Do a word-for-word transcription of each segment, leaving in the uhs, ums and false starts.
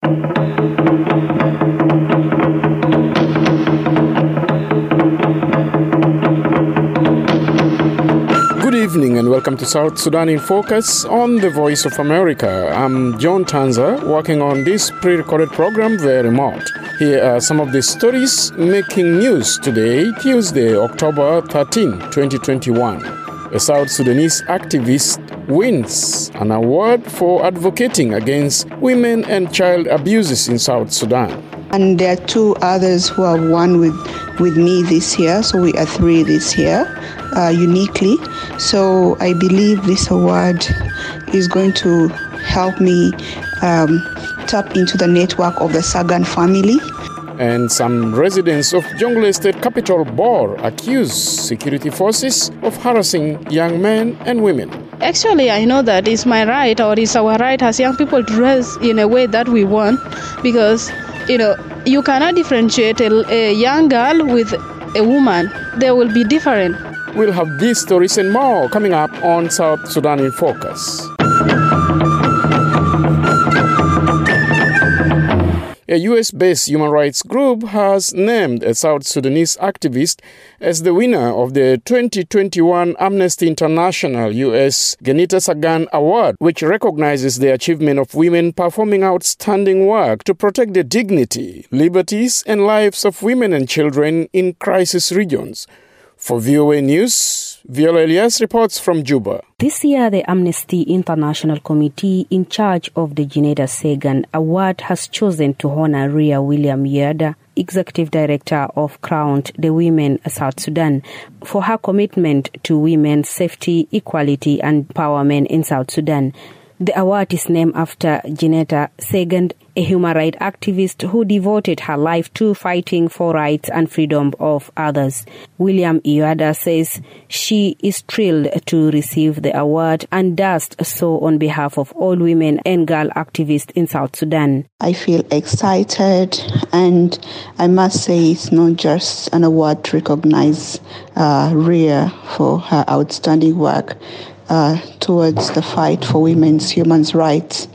Good evening and welcome to South Sudan in Focus on the Voice of America. I'm John Tanza, working on this pre-recorded program via remote. Here are some of the stories making news today, Tuesday, October thirteenth, twenty twenty-one. A South Sudanese activist wins an award for advocating against women and child abuses in South Sudan. And there are two others who have won with, with me this year, so we are three this year, uh, uniquely. So I believe this award is going to help me um, tap into the network of the Sagan family. And some residents of Jonglei State capital Bor accuse security forces of harassing young men and women. Actually, I know that it's my right, or it's our right as young people to dress in a way that we want, because, you know, you cannot differentiate a, a young girl with a woman. They will be different. We'll have these stories and more coming up on South Sudan in Focus. A U S-based human rights group has named a South Sudanese activist as the winner of the twenty twenty-one Amnesty International U S Genita Sagan Award, which recognizes the achievement of women performing outstanding work to protect the dignity, liberties, and lives of women and children in crisis regions. For V O A News, Viola Elias reports from Juba. This year, the Amnesty International Committee in charge of the Genita Sagan Award has chosen to honor Ria William Yada, Executive Director of Crowned the Women South Sudan, for her commitment to women's safety, equality, and empowerment in South Sudan. The award is named after Genita Sagan, a human rights activist who devoted her life to fighting for rights and freedom of others. William Iwada says she is thrilled to receive the award and does so on behalf of all women and girl activists in South Sudan. I feel excited, and I must say it's not just an award to recognize uh, Ria for her outstanding work Uh, towards the fight for women's human rights,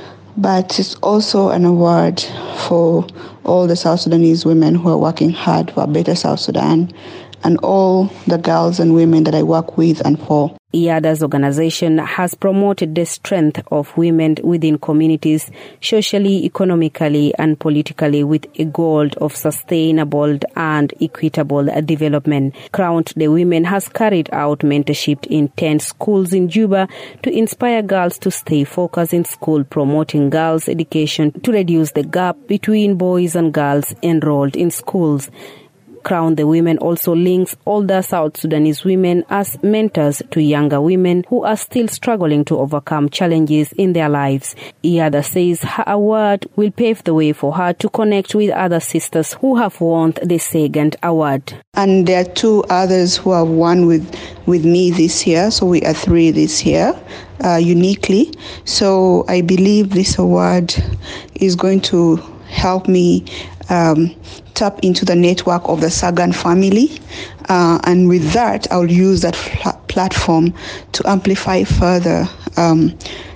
but it's also an award for all the South Sudanese women who are working hard for a better South Sudan, and all the girls and women that I work with and for. Iada's organization has promoted the strength of women within communities, socially, economically, and politically, with a goal of sustainable and equitable development. Crowned the Women has carried out mentorship in ten schools in Juba to inspire girls to stay focused in school, promoting girls' education to reduce the gap between boys and girls enrolled in schools. Crown the Women also links older South Sudanese women as mentors to younger women who are still struggling to overcome challenges in their lives. Iada says her award will pave the way for her to connect with other sisters who have won the Sagan Award. And there are two others who have won with, with me this year, so we are three this year, uh, uniquely. So I believe this award is going to help me um, tap into the network of the Sagan family. Uh, and with that, I'll use that fl- platform to amplify further um,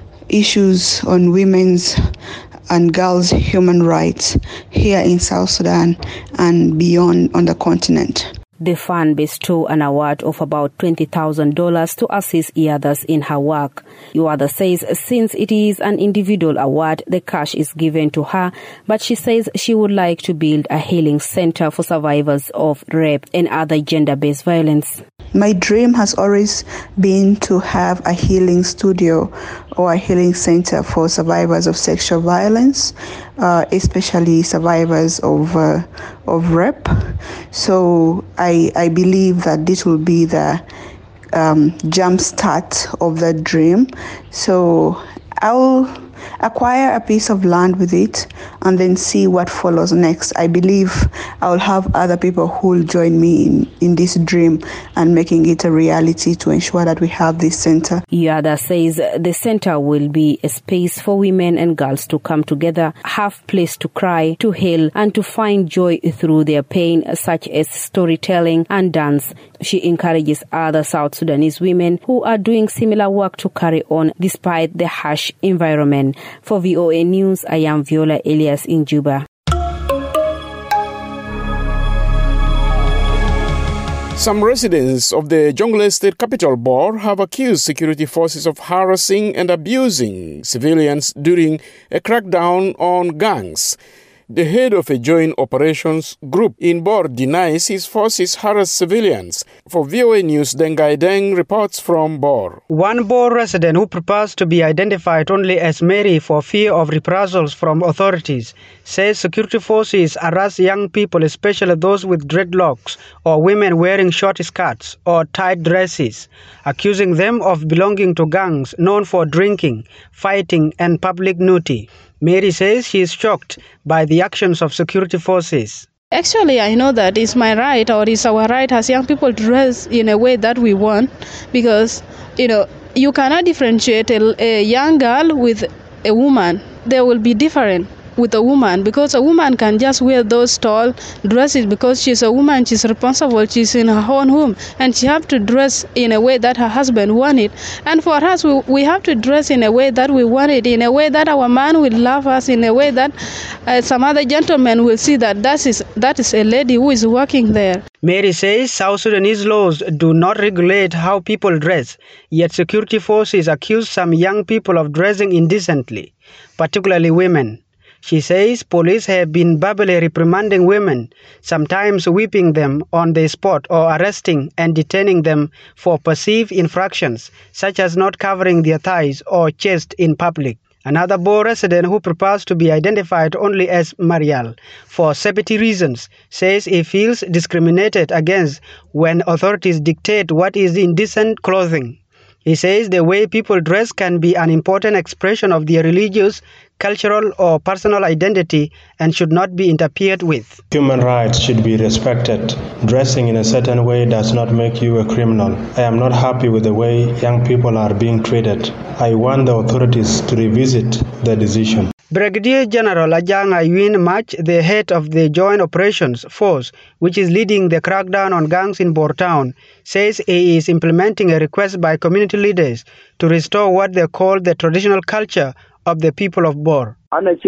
issues on women's and girls' human rights here in South Sudan and beyond on the continent. The fund bestowed an award of about twenty thousand dollars to assist others in her work. Iwada says since it is an individual award, the cash is given to her, but she says she would like to build a healing center for survivors of rape and other gender-based violence. My dream has always been to have a healing studio or a healing center for survivors of sexual violence, uh, especially survivors of uh, of rape. So I I believe that this will be the um, jump start of the dream. So I'll acquire a piece of land with it and then see what follows next. I believe I'll have other people who will join me in, in this dream and making it a reality to ensure that we have this center. Iada says the center will be a space for women and girls to come together, have place to cry, to heal, and to find joy through their pain, such as storytelling and dance. She encourages other South Sudanese women who are doing similar work to carry on despite the harsh environment. For V O A News, I am Viola Elias in Juba. Some residents of the Jonglei State Capital Bor have accused security forces of harassing and abusing civilians during a crackdown on gangs. The head of a joint operations group in Bor denies his forces harass civilians. For V O A News, Dengai Deng reports from Bor. One Bor resident who prefers to be identified only as Mary for fear of reprisals from authorities says security forces harass young people, especially those with dreadlocks or women wearing short skirts or tight dresses, accusing them of belonging to gangs known for drinking, fighting, and public nudity. Mary says she is shocked by the actions of security forces. Actually, I know that it's my right, or it's our right as young people to dress in a way that we want, because, you know, you cannot differentiate a, a young girl with a woman. They will be different with a woman, because a woman can just wear those tall dresses because she's a woman, she's responsible, she's in her own home, and she have to dress in a way that her husband want it. And for us, we, we have to dress in a way that we want it, in a way that our man will love us, in a way that uh, some other gentleman will see that that is, that is a lady who is working there. Mary says South Sudanese laws do not regulate how people dress, yet security forces accuse some young people of dressing indecently, particularly women. She says police have been verbally reprimanding women, sometimes whipping them on the spot or arresting and detaining them for perceived infractions, such as not covering their thighs or chest in public. Another Bor resident who prefers to be identified only as Marial for safety reasons says he feels discriminated against when authorities dictate what is indecent clothing. He says the way people dress can be an important expression of their religious, cultural, or personal identity and should not be interfered with. Human rights should be respected. Dressing in a certain way does not make you a criminal. I am not happy with the way young people are being treated. I want the authorities to revisit the decision. Brigadier General Ajang Ayuin Mach, the head of the Joint Operations Force, which is leading the crackdown on gangs in Bor Town, says he is implementing a request by community leaders to restore what they call the traditional culture of the people of Bor. I was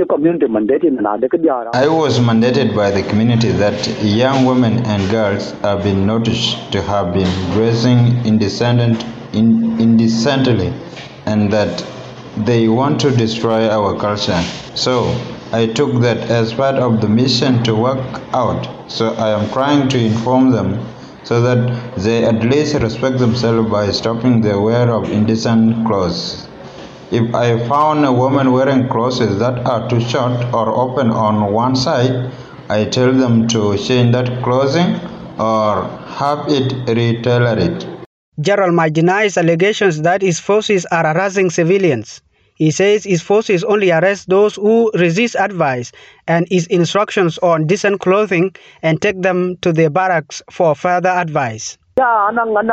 mandated by the community that young women and girls have been noticed to have been dressing indecent, in, indecently and that they want to destroy our culture. So I took that as part of the mission to work out. So I am trying to inform them so that they at least respect themselves by stopping the wear of indecent clothes. If I found a woman wearing clothes that are too short or open on one side, I tell them to change that clothing or have it retailored. General Mach denies allegations that his forces are harassing civilians. He says his forces only arrest those who resist advice and his instructions on decent clothing and take them to the barracks for further advice. There are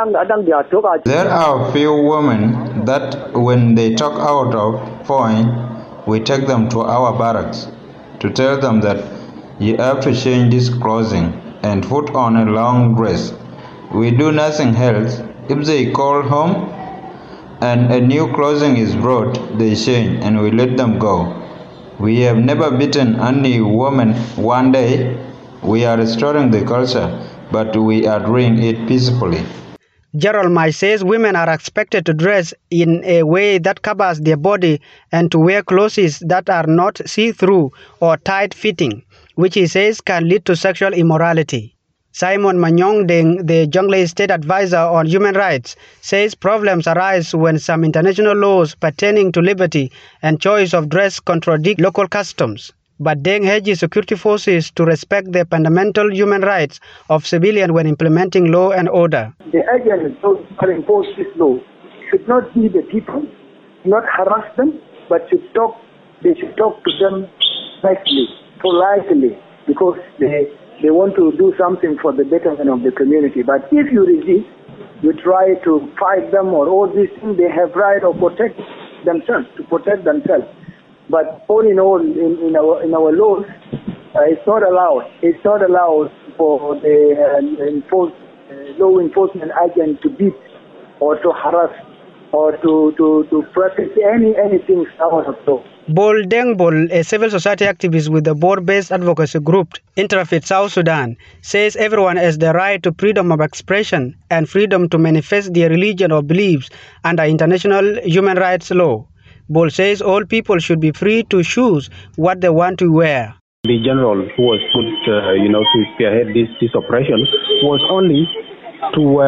a few women that when they talk out of point, we take them to our barracks to tell them that you have to change this clothing and put on a long dress. We do nothing else. If they call home and a new clothing is brought, they change and we let them go. We have never beaten any woman one day. We are restoring the culture, but we are doing it peacefully. General Mach says women are expected to dress in a way that covers their body and to wear clothes that are not see-through or tight-fitting, which he says can lead to sexual immorality. Simon Manyong Deng, the Jonglei State Advisor on Human Rights, says problems arise when some international laws pertaining to liberty and choice of dress contradict local customs. But Deng urges security forces to respect the fundamental human rights of civilians when implementing law and order. The agents who impose this law should not be the people, not harass them, but should talk. They should talk to them nicely, politely, because they they want to do something for the betterment of the community. But if you resist, you try to fight them or all these things, they have right to protect themselves, to protect themselves. But all in all, in, in our in our laws, uh, it's not allowed. It's not allowed for the uh, enforced law enforcement agent to beat or to harass or to, to, to practice any anything out of law. Bol Deng Bol, a civil society activist with the board-based advocacy group Interfaith South Sudan, says everyone has the right to freedom of expression and freedom to manifest their religion or beliefs under international human rights law. Bol says all people should be free to choose what they want to wear. The general who was put, uh, you know, to spearhead this, this operation was only to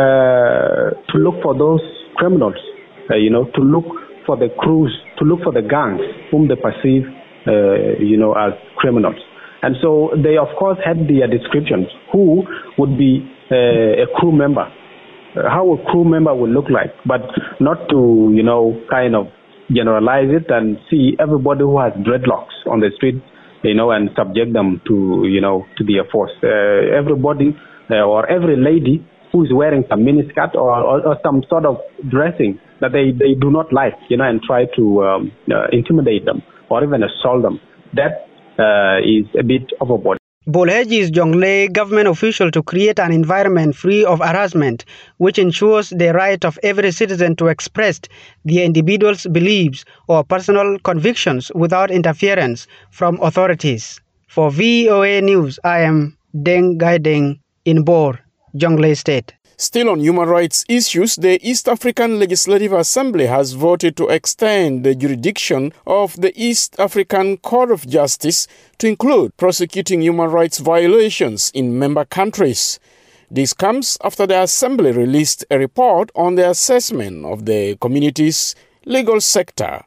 uh, to look for those criminals, uh, you know, to look for the crews, to look for the gangs whom they perceive, uh, you know, as criminals. And so they, of course, had their descriptions. Who would be uh, a crew member? Uh, how a crew member would look like, but not to, you know, kind of generalize it and see everybody who has dreadlocks on the street, you know, and subject them to, you know, to their force. Uh, everybody uh, or every lady who is wearing some miniskirt or, or, or some sort of dressing that they, they do not like, you know, and try to um, uh, intimidate them or even assault them. That uh, is a bit overboard. Bol urges Jonglei government officials to create an environment free of harassment, which ensures the right of every citizen to express their individual's beliefs or personal convictions without interference from authorities. For V O A News, I am Deng Gai Deng in Bor, Jonglei State. Still on human rights issues, the East African Legislative Assembly has voted to extend the jurisdiction of the East African Court of Justice to include prosecuting human rights violations in member countries. This comes after the Assembly released a report on the assessment of the community's legal sector.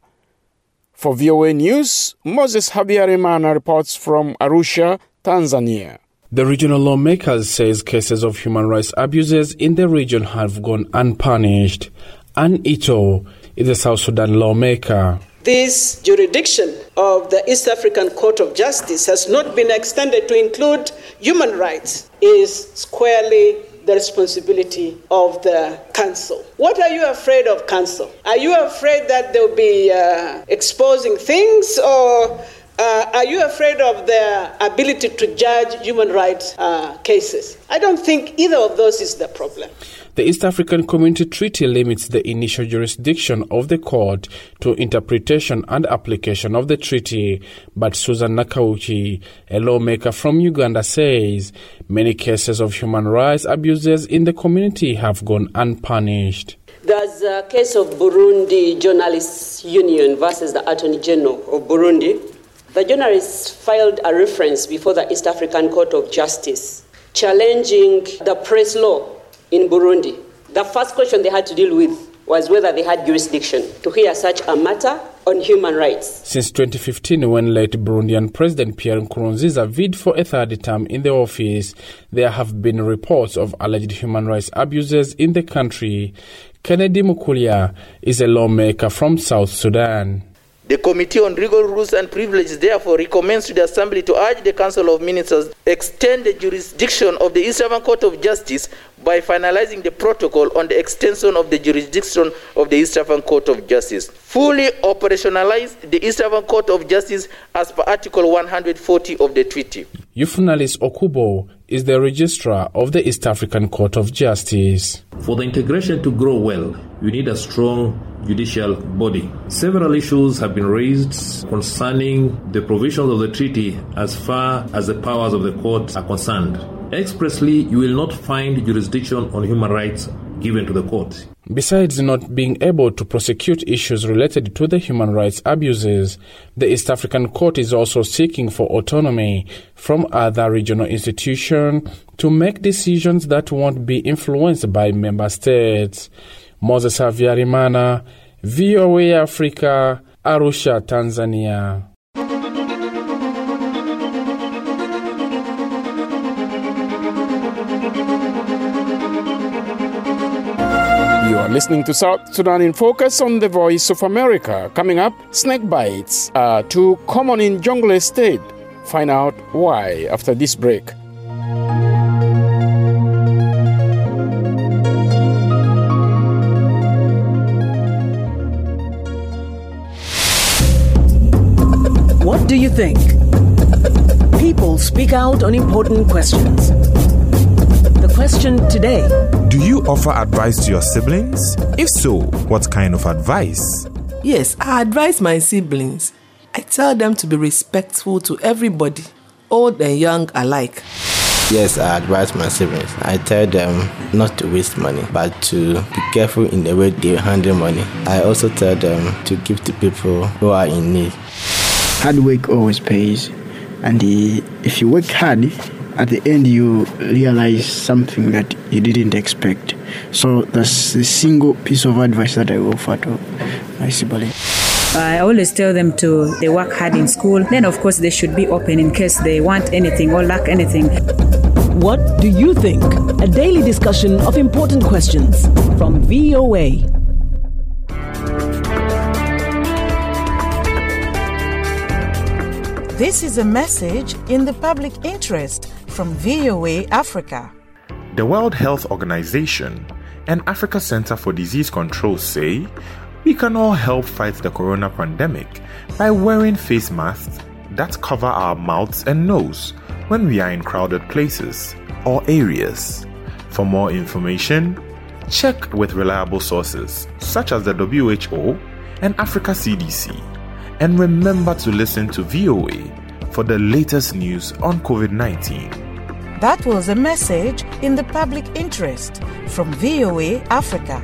For V O A News, Moses Habyarimana reports from Arusha, Tanzania. The regional lawmakers says cases of human rights abuses in the region have gone unpunished. Ann Ito is a South Sudan lawmaker. This jurisdiction of the East African Court of Justice has not been extended to include human rights is squarely the responsibility of the council. What are you afraid of, council? Are you afraid that they'll be uh, exposing things, or Uh, are you afraid of their ability to judge human rights uh, cases? I don't think either of those is the problem. The East African Community Treaty limits the initial jurisdiction of the court to interpretation and application of the treaty, but Susan Nakauchi, a lawmaker from Uganda, says many cases of human rights abuses in the community have gone unpunished. There's a case of Burundi Journalists Union versus the Attorney General of Burundi. The journalists filed a reference before the East African Court of Justice challenging the press law in Burundi. The first question they had to deal with was whether they had jurisdiction to hear such a matter on human rights. Since twenty fifteen, when late Burundian President Pierre Nkurunziza vied for a third term in the office, there have been reports of alleged human rights abuses in the country. Kennedy Mukulia is a lawmaker from South Sudan. The Committee on Legal Rules and Privileges therefore recommends to the Assembly to urge the Council of Ministers extend the jurisdiction of the East African Court of Justice by finalizing the protocol on the extension of the jurisdiction of the East African Court of Justice. Fully operationalize the East African Court of Justice as per Article one hundred forty of the treaty. Eufunalis Okubo is the registrar of the East African Court of Justice. For the integration to grow well, you need a strong judicial body. Several issues have been raised concerning the provisions of the treaty as far as the powers of the court are concerned. Expressly, you will not find jurisdiction on human rights given to the court. Besides not being able to prosecute issues related to the human rights abuses, the East African Court is also seeking for autonomy from other regional institutions to make decisions that won't be influenced by member states. Moses Havyarimana, V O A Africa, Arusha, Tanzania. You are listening to South Sudan in Focus on the Voice of America. Coming up, snake bites are too common in Jonglei State. Find out why after this break. What do you think? People speak out on important questions. The question today. Do you offer advice to your siblings? If so, what kind of advice? Yes, I advise my siblings. I tell them to be respectful to everybody, old and young alike. Yes, I advise my siblings. I tell them not to waste money, but to be careful in the way they handle money. I also tell them to give to people who are in need. Hard work always pays, and the, if you work hard, at the end you realize something that you didn't expect. So that's the single piece of advice that I offer to my siblings. I always tell them to they work hard in school. Then, of course, they should be open in case they want anything or lack anything. What do you think? A daily discussion of important questions from V O A. This is a message in the public interest from V O A Africa. The World Health Organization and Africa Center for Disease Control say we can all help fight the corona pandemic by wearing face masks that cover our mouths and nose when we are in crowded places or areas. For more information, check with reliable sources such as the W H O and Africa C D C. And remember to listen to V O A for the latest news on covid nineteen. That was a message in the public interest from V O A Africa.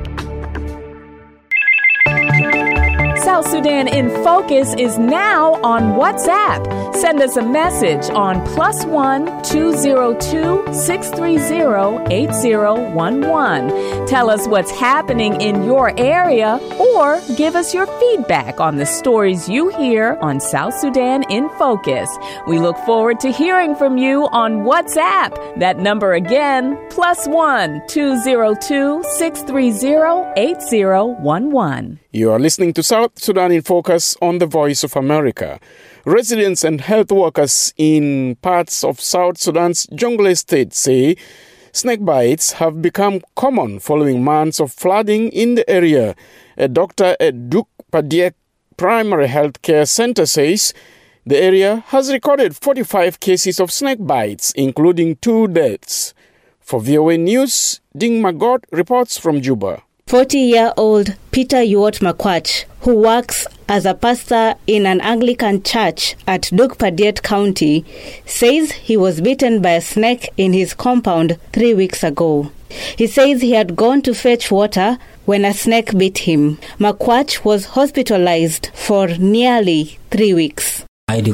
South Sudan in Focus is now on WhatsApp. Send us a message on plus one two zero two six three zero eight zero one one. Tell us what's happening in your area or give us your feedback on the stories you hear on South Sudan in Focus. We look forward to hearing from you on WhatsApp. That number again, plus one two zero two six three zero eight zero one one. You are listening to South Sudan in Focus on the Voice of America. Residents and health workers in parts of South Sudan's Jonglei State say snake bites have become common following months of flooding in the area. A doctor at Duke Padiek Primary Health Care Center says the area has recorded forty-five cases of snake bites, including two deaths. For V O A News, Ding Magot reports from Juba. forty-year-old Peter Yuot Makwach, who works as a pastor in an Anglican church at Dukpadiet County, says he was bitten by a snake in his compound three weeks ago. He says he had gone to fetch water when a snake bit him. Makwach was hospitalized for nearly three weeks. The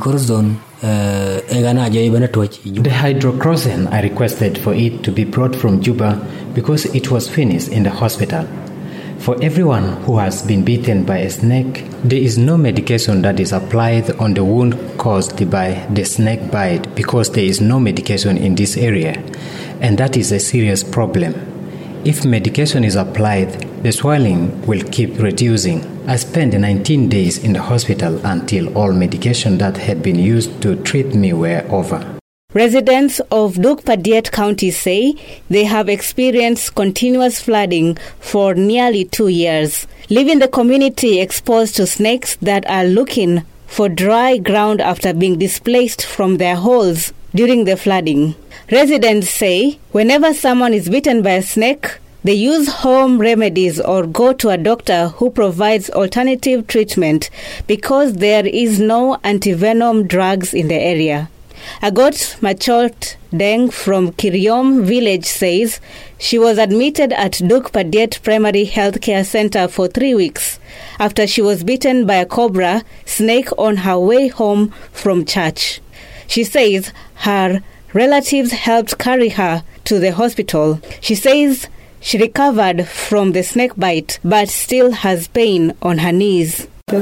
hydrochloroquine, I requested for it to be brought from Juba because it was finished in the hospital. For everyone who has been bitten by a snake, there is no medication that is applied on the wound caused by the snake bite because there is no medication in this area, and that is a serious problem. If medication is applied, the swelling will keep reducing. I spent nineteen days in the hospital until all medication that had been used to treat me were over. Residents of Dukpadiet County say they have experienced continuous flooding for nearly two years, leaving the community exposed to snakes that are looking for dry ground after being displaced from their holes during the flooding. Residents say whenever someone is bitten by a snake, they use home remedies or go to a doctor who provides alternative treatment because there is no antivenom drugs in the area. Agot Machot Deng from Kiriom village says she was admitted at Dukpadiet Primary Health Care Center for three weeks after she was bitten by a cobra snake on her way home from church. She says her relatives helped carry her to the hospital. She says she recovered from the snake bite but still has pain on her knees. They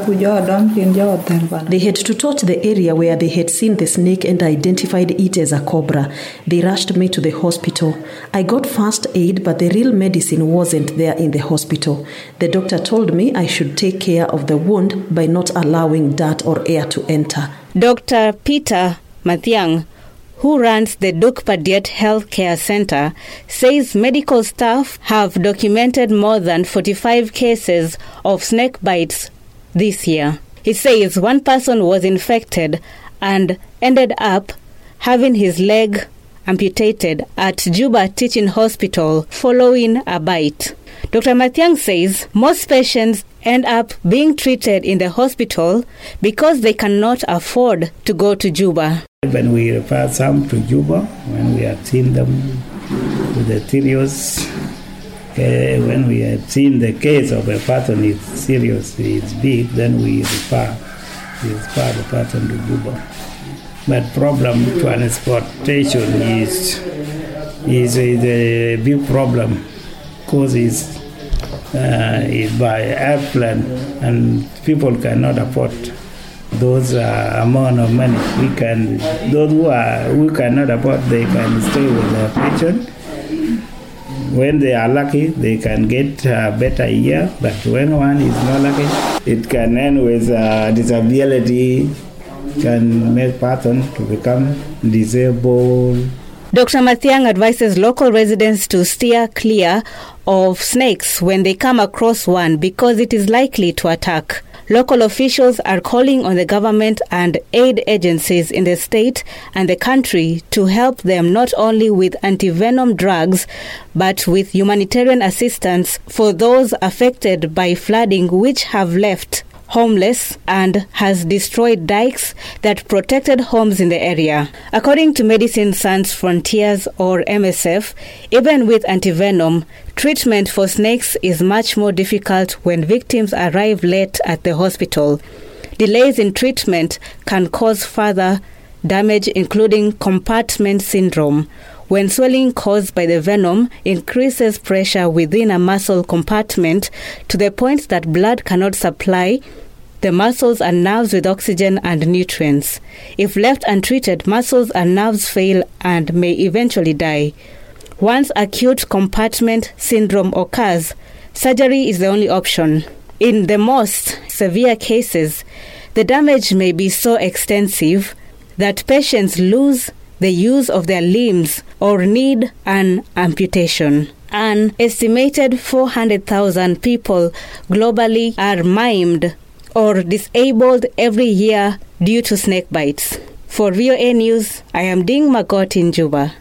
had to touch the area where they had seen the snake and identified it as a cobra. They rushed me to the hospital. I got first aid, but the real medicine wasn't there in the hospital. The doctor told me I should take care of the wound by not allowing dirt or air to enter. Doctor Peter Mathiang, who runs the Dukpadiet Health Care Center, says medical staff have documented more than forty-five cases of snake bites this year. He says one person was infected and ended up having his leg amputated at Juba Teaching Hospital following a bite. Doctor Mathiang says most patients end up being treated in the hospital because they cannot afford to go to Juba. When we refer some to Juba, when we have seen them with the serious, okay, when we have seen the case of a person is serious, it's big, then we refer, we refer the person to Juba. But problem transportation is is a, is a big problem because it's, uh, it's by airplane and people cannot afford those uh, amount of money. We can those who are who cannot afford, they can stay with their patient. When they are lucky, they can get a better year. But when one is not lucky, it can end with uh, disability. Can make person to become disabled. Doctor Mathiang advises local residents to steer clear of snakes when they come across one because it is likely to attack. Local officials are calling on the government and aid agencies in the state and the country to help them not only with anti-venom drugs but with humanitarian assistance for those affected by flooding which have left homeless and has destroyed dikes that protected homes in the area. According to Medicine Sans Frontiers or M S F, even with antivenom, treatment for snakes is much more difficult when victims arrive late at the hospital. Delays in treatment can cause further damage, including compartment syndrome. When swelling caused by the venom increases pressure within a muscle compartment to the point that blood cannot supply the muscles and nerves with oxygen and nutrients. If left untreated, muscles and nerves fail and may eventually die. Once acute compartment syndrome occurs, surgery is the only option. In the most severe cases, the damage may be so extensive that patients lose the use of their limbs or need an amputation. An estimated four hundred thousand people globally are maimed or disabled every year due to snake bites. For V O A News, I am Ding Magot in Juba.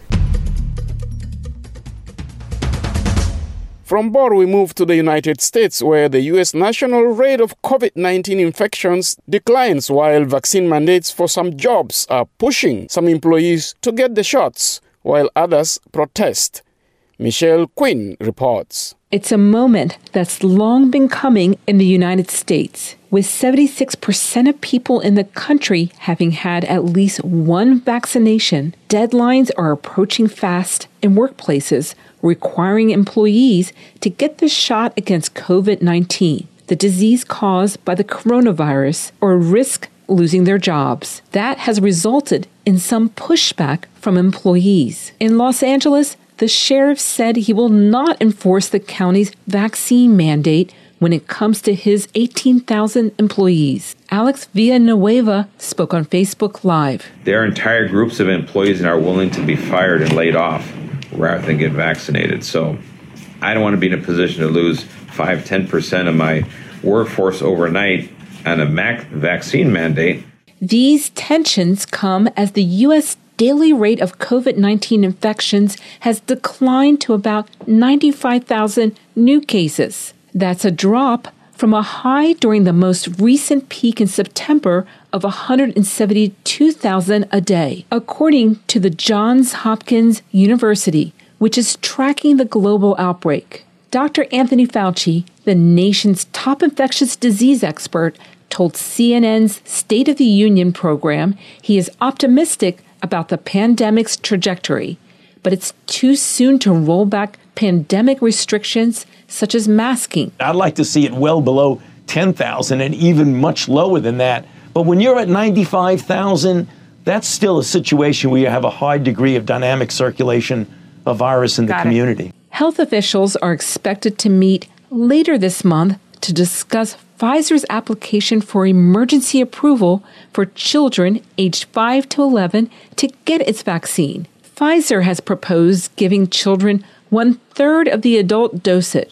From Bor, we move to the United States, where the U S national rate of COVID nineteen infections declines while vaccine mandates for some jobs are pushing some employees to get the shots, while others protest. Michelle Quinn reports. It's a moment that's long been coming in the United States, with seventy-six percent of people in the country having had at least one vaccination. Deadlines are approaching fast in workplaces, requiring employees to get the shot against COVID nineteen, the disease caused by the coronavirus, or risk losing their jobs. That has resulted in some pushback from employees. In Los Angeles, the sheriff said he will not enforce the county's vaccine mandate when it comes to his eighteen thousand employees. Alex Villanueva spoke on Facebook Live. There are entire groups of employees that are willing to be fired and laid off rather than get vaccinated. So I don't want to be in a position to lose five, ten percent of my workforce overnight on a mac- vaccine mandate. These tensions come as the U S daily rate of COVID nineteen infections has declined to about ninety-five thousand new cases. That's a drop from a high during the most recent peak in September of one hundred seventy-two thousand a day, according to the Johns Hopkins University, which is tracking the global outbreak. Doctor Anthony Fauci, the nation's top infectious disease expert, told C N N's State of the Union program he is optimistic about the pandemic's trajectory, but it's too soon to roll back pandemic restrictions such as masking. I'd like to see it well below ten thousand and even much lower than that. But when you're at ninety-five thousand, that's still a situation where you have a high degree of dynamic circulation of virus in the Got community. It. Health officials are expected to meet later this month to discuss Pfizer's application for emergency approval for children aged five to eleven to get its vaccine. Pfizer has proposed giving children one-third of the adult dosage.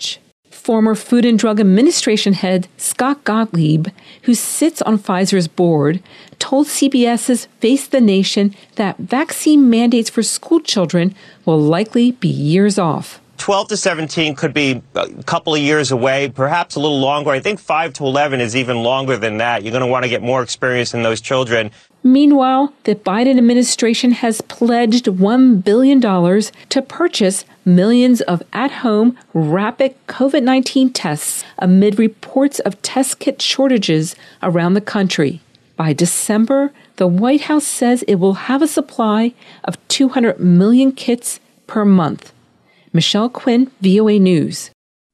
Former Food and Drug Administration head Scott Gottlieb, who sits on Pfizer's board, told CBS's Face the Nation that vaccine mandates for school children will likely be years off. twelve to seventeen could be a couple of years away, perhaps a little longer. I think five to eleven is even longer than that. You're going to want to get more experience in those children. Meanwhile, the Biden administration has pledged one billion dollars to purchase millions of at-home rapid COVID nineteen tests amid reports of test kit shortages around the country. By December, the White House says it will have a supply of two hundred million kits per month. Michelle Quinn, V O A News.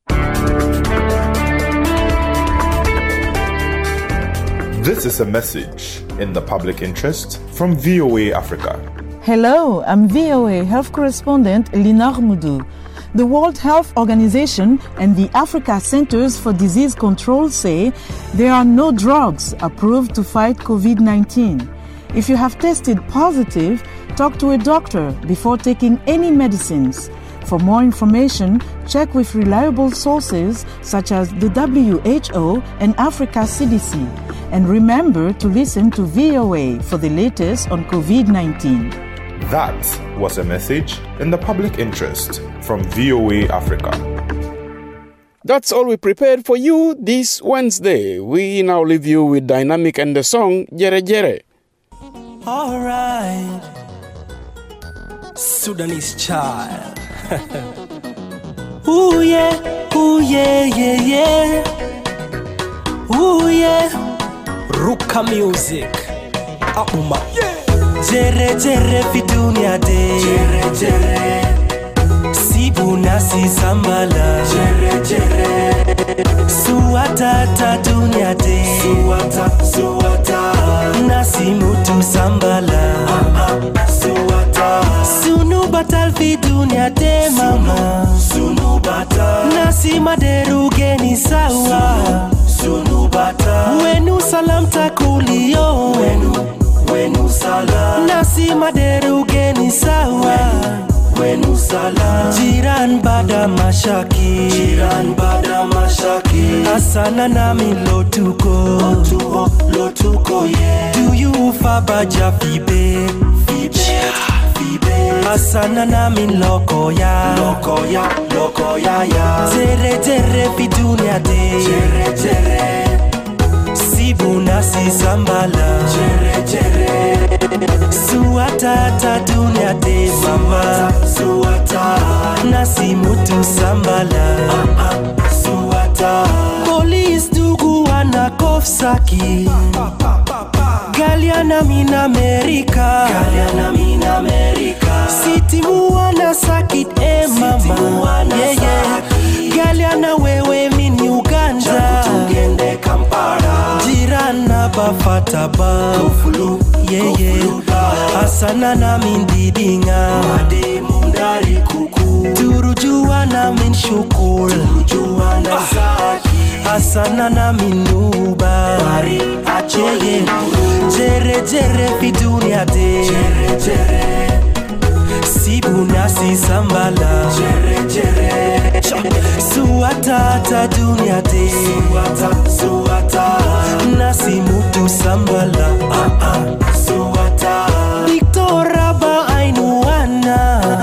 This is a message in the public interest from V O A Africa. Hello, I'm V O A Health Correspondent Linar Moudou. The World Health Organization and the Africa Centers for Disease Control say there are no drugs approved to fight COVID nineteen. If you have tested positive, talk to a doctor before taking any medicines. For more information, check with reliable sources such as the W H O and Africa C D C. And remember to listen to V O A for the latest on COVID nineteen. That was a message in the public interest from V O A Africa. That's all we prepared for you this Wednesday. We now leave you with Dynamic and the song Jere Jere. All right, Sudanese child. Ooh yeah, ooh yeah, yeah, yeah. Ooh yeah, Ruka music. Auma. Jere jere fi dunia de. Jere jere. Sibuna si sambala. Jere jere. Suwata ta dunia de. Suwata, suwata. Nasi mutu sambala. Ah ah, suwata. Sunu batal fi dunia de mama. Sunu batal. Nasi maderu geni sawa. Sunu batal. Wenu salam takulio. Wenu, wenu salam. Nasi maderu geni sawa. Wenu salam. Jiran bada mashaki. Jiran bada mashaki. Asana nami lotuko. Lotuko, lotuko yeah. Do you fabaja fibe? Fibe, fibe. Asana nami loko ya. Loko ya, loko ya ya. Jere jere fi dunia de. Jere jere. Sibuna si sambala. Jere jere. Suwata ta dunia de mama. Suwata. Nasi mutu sambala. Ah ah. Suwata. Police dugu wana kofsaki. Galiana min America. Galiana min America. City muwana sakit e mama. Yeah yeah. Galiana wewe min Uganda. Tugende Kampala. Jirana bafata ba. Kofulu. Yeah yeah. Asana na min didinga. Made mundari kuku. Turujua na min shukul. Turujua na saki. Asana na min nuba. Bari acheye. Jere jere fi dunia de. Jere jere. Sibuna si sambala. Jere jere. Suwata ta dunia de. Suwata, suwata. Nasi mutu sambala. Ah ah. Suwata. Victoraba ainuana.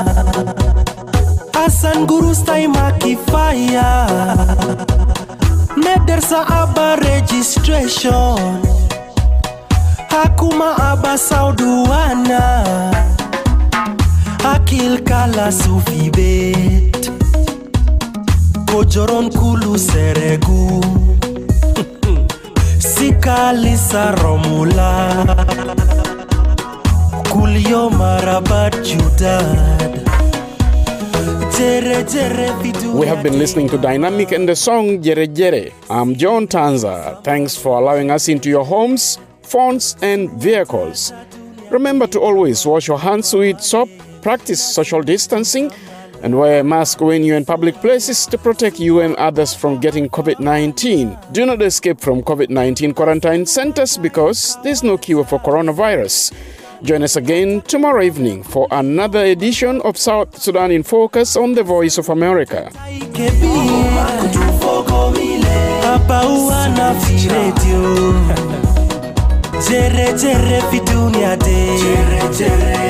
Asan guru stai makifaya. Medersa aba registration. Hakuma aba sauduana. Akil kala sufibet. Kojoron kulu seregu. Sikali saromula. Kulio marabat judad. We have been listening to Dynamic and the song Jere Jere. I'm John Tanza. Thanks for allowing us into your homes, phones, and vehicles. Remember to always wash your hands with soap, practice social distancing, and wear a mask when you're in public places to protect you and others from getting COVID nineteen. Do not escape from COVID nineteen quarantine centers because there's no cure for coronavirus. Join us again tomorrow evening for another edition of South Sudan in Focus on the Voice of America. Jere jere fi dunia de, jere jere